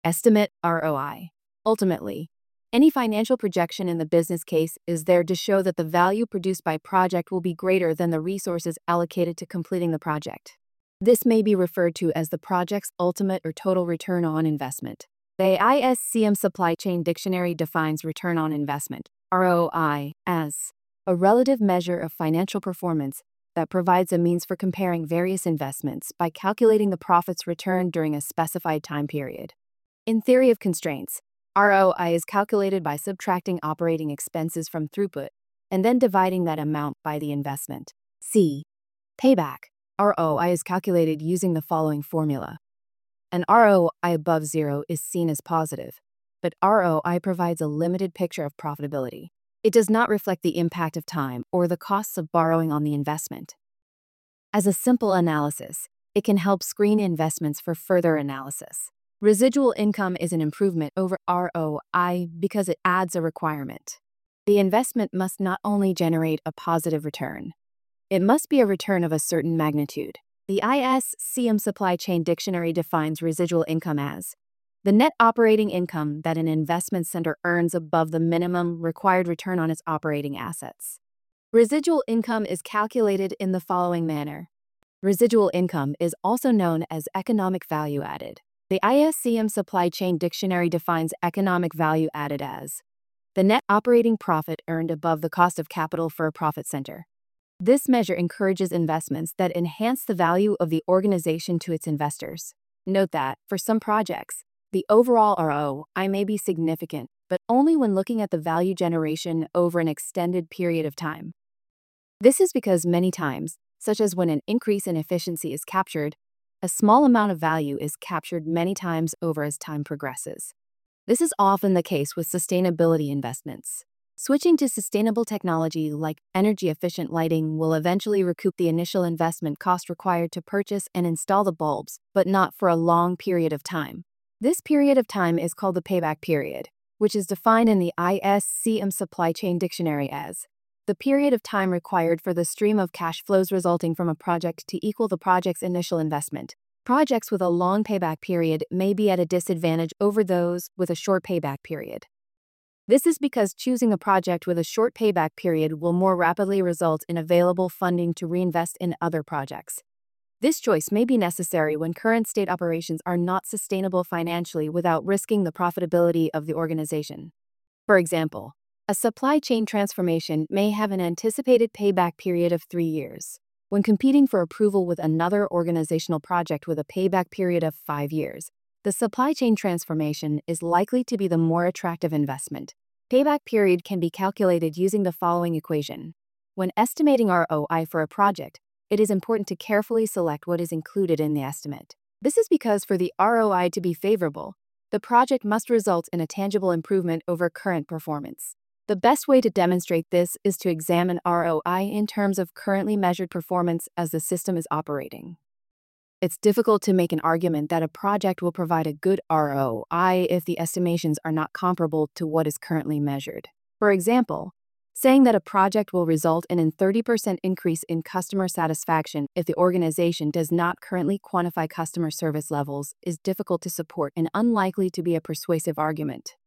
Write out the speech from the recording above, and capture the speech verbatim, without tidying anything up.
Estimate R O I. Ultimately, any financial projection in the business case is there to show that the value produced by project will be greater than the resources allocated to completing the project. This may be referred to as the project's ultimate or total return on investment. The I S C M Supply Chain Dictionary defines return on investment, R O I, as a relative measure of financial performance that provides a means for comparing various investments by calculating the profits returned during a specified time period. In theory of constraints, R O I is calculated by subtracting operating expenses from throughput and then dividing that amount by the investment. C. Payback. R O I is calculated using the following formula. An R O I above zero is seen as positive, but R O I provides a limited picture of profitability. It does not reflect the impact of time or the costs of borrowing on the investment. As a simple analysis, it can help screen investments for further analysis. Residual income is an improvement over R O I because it adds a requirement. The investment must not only generate a positive return, it must be a return of a certain magnitude. The I S C M Supply Chain Dictionary defines residual income as the net operating income that an investment center earns above the minimum required return on its operating assets. Residual income is calculated in the following manner. Residual income is also known as economic value added. The I S C M Supply Chain Dictionary defines economic value added as the net operating profit earned above the cost of capital for a profit center. This measure encourages investments that enhance the value of the organization to its investors. Note that, for some projects, the overall R O I may be significant, but only when looking at the value generation over an extended period of time. This is because many times, such as when an increase in efficiency is captured, a small amount of value is captured many times over as time progresses. This is often the case with sustainability investments. Switching to sustainable technology like energy-efficient lighting will eventually recoup the initial investment cost required to purchase and install the bulbs, but not for a long period of time. This period of time is called the payback period, which is defined in the I S C M Supply Chain Dictionary as the period of time required for the stream of cash flows resulting from a project to equal the project's initial investment. Projects with a long payback period may be at a disadvantage over those with a short payback period. This is because choosing a project with a short payback period will more rapidly result in available funding to reinvest in other projects. This choice may be necessary when current state operations are not sustainable financially without risking the profitability of the organization. For example, a supply chain transformation may have an anticipated payback period of three years. When competing for approval with another organizational project with a payback period of five years, the supply chain transformation is likely to be the more attractive investment. Payback period can be calculated using the following equation. When estimating R O I for a project, it is important to carefully select what is included in the estimate. This is because for the R O I to be favorable, the project must result in a tangible improvement over current performance. The best way to demonstrate this is to examine R O I in terms of currently measured performance as the system is operating. It's difficult to make an argument that a project will provide a good R O I if the estimations are not comparable to what is currently measured. For example, saying that a project will result in a thirty percent increase in customer satisfaction if the organization does not currently quantify customer service levels is difficult to support and unlikely to be a persuasive argument.